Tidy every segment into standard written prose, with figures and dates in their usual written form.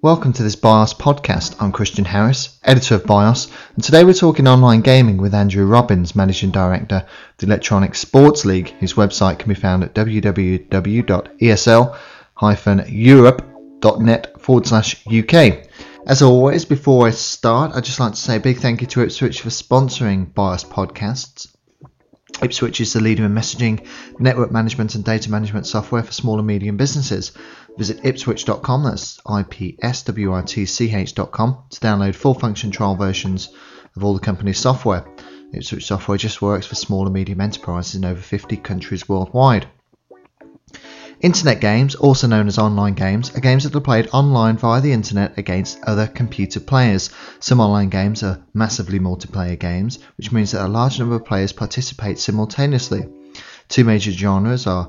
Welcome to this BIOS podcast. I'm Christian Harris, editor of BIOS, and today we're talking online gaming with Andrew Robbins, Managing Director of the Electronic Sports League, whose website can be found at www.esl-europe.net/UK. As always, before I start, I'd just like to say a big thank you to Ipswitch for sponsoring BIOS podcasts. Ipswitch is the leader in messaging, network management and data management software for small and medium businesses. Visit ipswitch.com, that's ipswitch.com, to download full function trial versions of all the company's software. Ipswitch software just works for small and medium enterprises in over 50 countries worldwide. Internet games, also known as online games, are games that are played online via the internet against other computer players. Some online games are massively multiplayer games, which means that a large number of players participate simultaneously. Two major genres are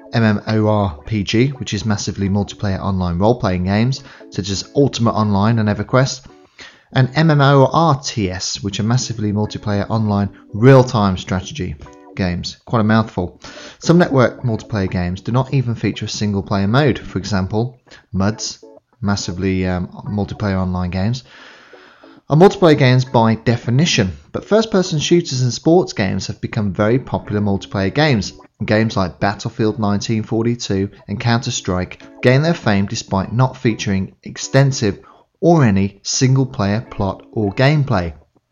MMORPG, which is massively multiplayer online role-playing games, such as Ultima Online and EverQuest, and MMORTS, which are massively multiplayer online real-time strategy games. Quite a mouthful. Some network multiplayer games do not even feature a single player mode. For example, MUDs, massively multiplayer online games, are multiplayer games by definition, but first-person shooters and sports games have become very popular multiplayer games. Games like Battlefield 1942 and Counter-Strike gain their fame despite not featuring extensive or any single-player plot or gameplay.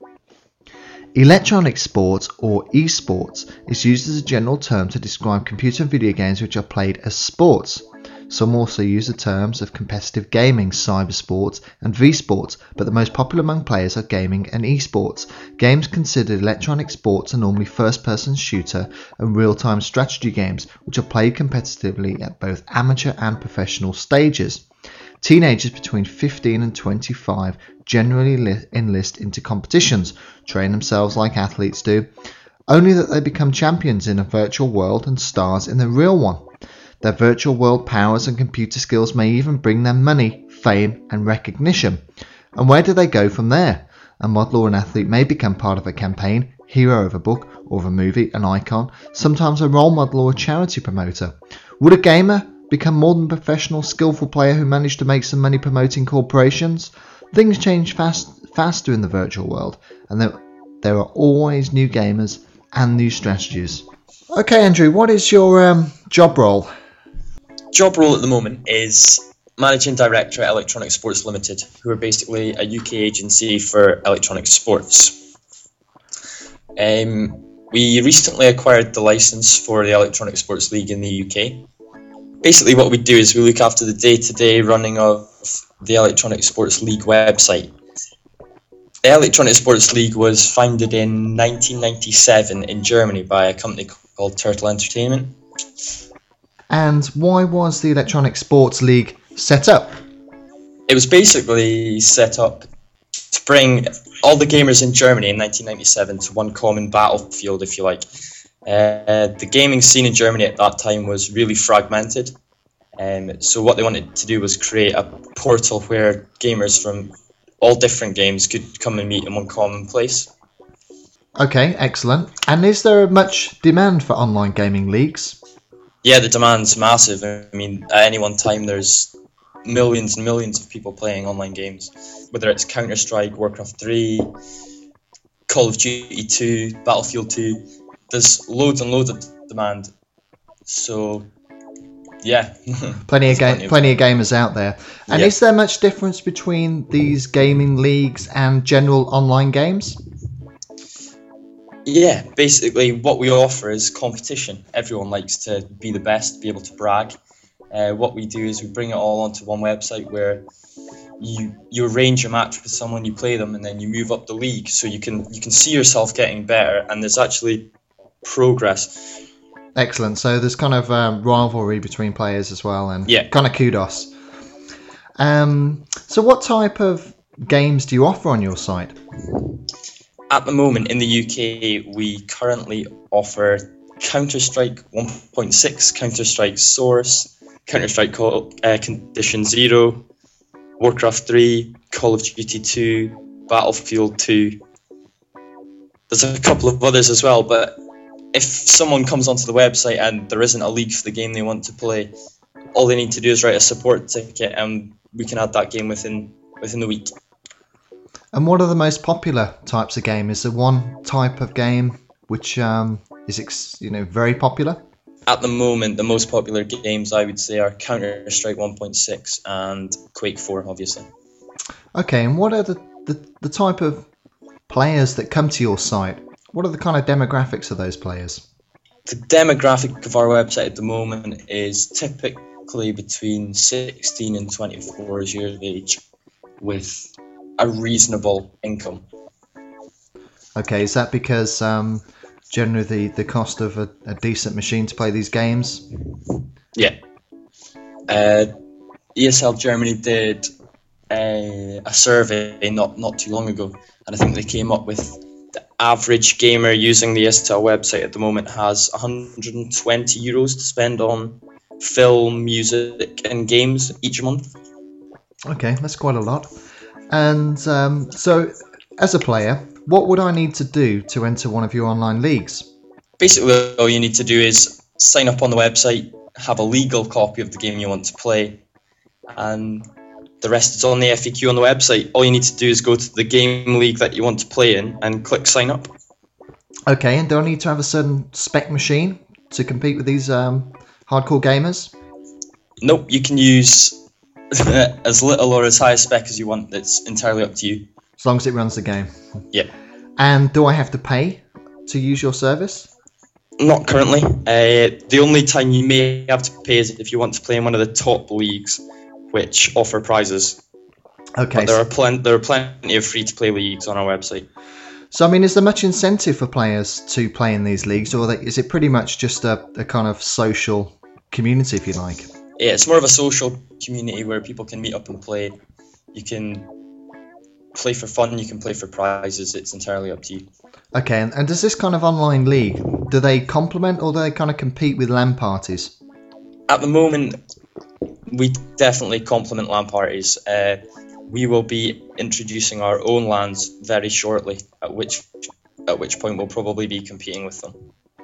Electronic sports, or esports, is used as a general term to describe computer and video games which are played as sports. Some also use the terms of competitive gaming, cybersports, and V-sports, but the most popular among players are gaming and esports. Games considered electronic sports are normally first-person shooter and real-time strategy games, which are played competitively at both amateur and professional stages. Teenagers between 15 and 25 generally enlist into competitions, train themselves like athletes do, only that they become champions in a virtual world and stars in the real one. Their virtual world powers and computer skills may even bring them money, fame and recognition. And where do they go from there? A model or an athlete may become part of a campaign, hero of a book or of a movie, an icon, sometimes a role model or a charity promoter. Would a gamer become more than a professional, skillful player who managed to make some money promoting corporations? Things change faster in the virtual world, and there are always new gamers and new strategies. Okay, Andrew, what is your job role? Job role at the moment is Managing Director at Electronic Sports Limited, who are basically a UK agency for electronic sports. We recently acquired the license for the Electronic Sports League in the UK. Basically what we do is we look after the day-to-day running of the Electronic Sports League website. The Electronic Sports League was founded in 1997 in Germany by a company called Turtle Entertainment. And why was the Electronic Sports League set up? It was basically set up to bring all the gamers in Germany in 1997 to one common battlefield, if you like. The gaming scene in Germany at that time was really fragmented. So what they wanted to do was create a portal where gamers from all different games could come and meet in one common place. Okay, excellent. And is there much demand for online gaming leagues? Yeah, the demand's massive. I mean, at any one time there's millions and millions of people playing online games. Whether it's Counter-Strike, Warcraft 3, Call of Duty 2, Battlefield 2, there's loads and loads of demand. So, yeah. plenty of gamers out there. And yeah. Is there much difference between these gaming leagues and general online games? Yeah, basically what we offer is competition. Everyone likes to be the best, be able to brag. What we do is we bring it all onto one website where you arrange a match with someone, you play them, and then you move up the league. So you can see yourself getting better, and there's actually progress. Excellent. So there's kind of rivalry between players as well, and kind of kudos. So what type of games do you offer on your site? At the moment in the UK, we currently offer Counter-Strike 1.6, Counter-Strike Source, Counter-Strike Condition Zero, Warcraft 3, Call of Duty 2, Battlefield 2. There's a couple of others as well, but if someone comes onto the website and there isn't a league for the game they want to play, all they need to do is write a support ticket, and we can add that game within the week. And what are the most popular types of game? Is there one type of game which is very popular? At the moment, the most popular games I would say are Counter-Strike 1.6 and Quake 4, obviously. Okay, and what are the type of players that come to your site? What are the kind of demographics of those players? The demographic of our website at the moment is typically between 16 and 24 years of age, with a reasonable income. Okay, is that because generally the cost of a decent machine to play these games? Yeah. ESL Germany did a survey not too long ago, and I think they came up with the average gamer using the ESL website at the moment has €120 to spend on film, music, and games each month. Okay, that's quite a lot. And so, as a player, what would I need to do to enter one of your online leagues? Basically, all you need to do is sign up on the website, have a legal copy of the game you want to play, and the rest is on the FAQ on the website. All you need to do is go to the game league that you want to play in and click sign up. Okay, and do I need to have a certain spec machine to compete with these hardcore gamers? Nope, you can use as little or as high a spec as you want. It's entirely up to you. As long as it runs the game. Yeah. And do I have to pay to use your service? Not currently. The only time you may have to pay is if you want to play in one of the top leagues, which offer prizes. Okay. But there are plenty of free-to-play leagues on our website. So, I mean, is there much incentive for players to play in these leagues, or is it pretty much just a kind of social community, if you like? Yeah, it's more of a social community where people can meet up and play. You can play for fun, you can play for prizes. It's entirely up to you. Okay, and does this kind of online league, do they complement or do they kind of compete with LAN parties? At the moment, we definitely complement LAN parties. We will be introducing our own LANs very shortly, at which point we'll probably be competing with them.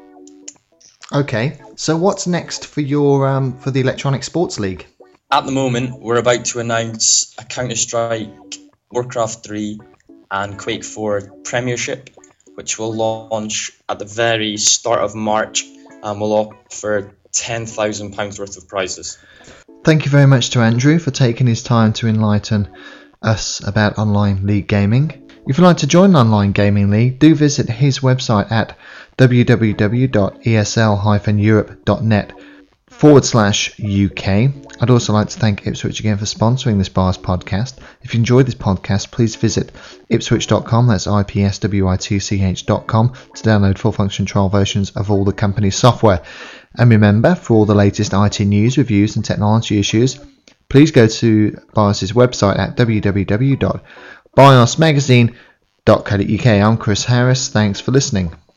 Okay, so what's next for your for the Electronic Sports League? At the moment, we're about to announce a Counter-Strike, Warcraft 3 and Quake 4 Premiership, which will launch at the very start of March and will offer £10,000 worth of prizes. Thank you very much to Andrew for taking his time to enlighten us about online league gaming. If you'd like to join an online gaming league, do visit his website at www.esl-europe.net/UK. I'd also like to thank Ipswich again for sponsoring this BARS podcast. If you enjoyed this podcast, please visit ipswich.com, that's ipswich.com, to download full function trial versions of all the company's software. And remember, for all the latest IT news, reviews and technology issues, please go to BIOS's website at www.biosmagazine.co.uk. I'm Chris Harris. Thanks for listening.